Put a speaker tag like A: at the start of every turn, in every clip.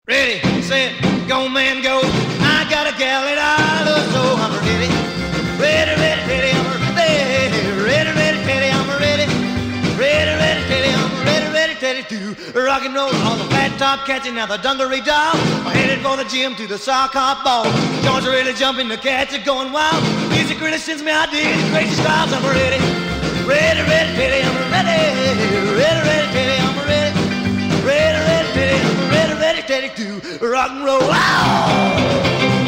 A: Ready, set, go, man, go. I got a gal that I love, so I'm ready. Ready, ready, ready, I'm ready. Ready, ready, ready, I'm ready. Ready, ready, ready, I'm ready, ready, ready to rock and roll on the flat top, catching now the dungaree doll. I'm headed for the gym to the sock hop ball. Joints are really jumping, the cats are going wild. Music really sends me ideas, crazy styles. I'm ready. Ready, ready, ready, I'm ready. Ready, ready, ready, I'm ready. Ready, ready, ready, I'm ready, ready, ready to rock and roll. Ow!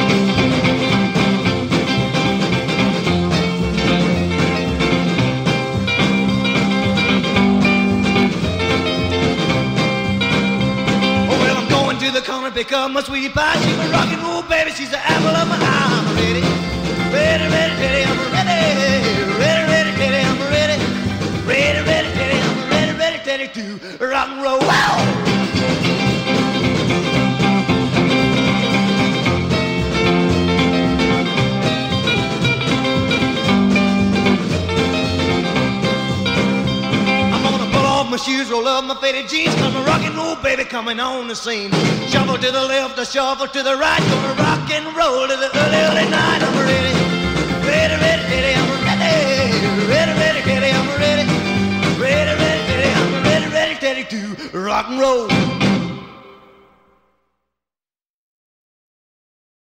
A: To the corner, pick up my sweetie pie. She's a rock and roll baby, she's the apple of my eye. I'm ready, ready, ready, ready, I'm ready, ready, ready, ready, I'm ready, ready, ready, ready, I'm ready, ready, ready to rock and roll. Wow! My shoes, roll up my faded jeans, cause my rock and roll baby coming on the scene. Shuffle to the left, a shuffle to the right, gonna rock and roll to the early, early night. I'm ready, ready, ready, ready, I'm ready, ready, ready, ready, I'm ready, ready, ready, ready, I'm ready, ready, ready to rock and roll.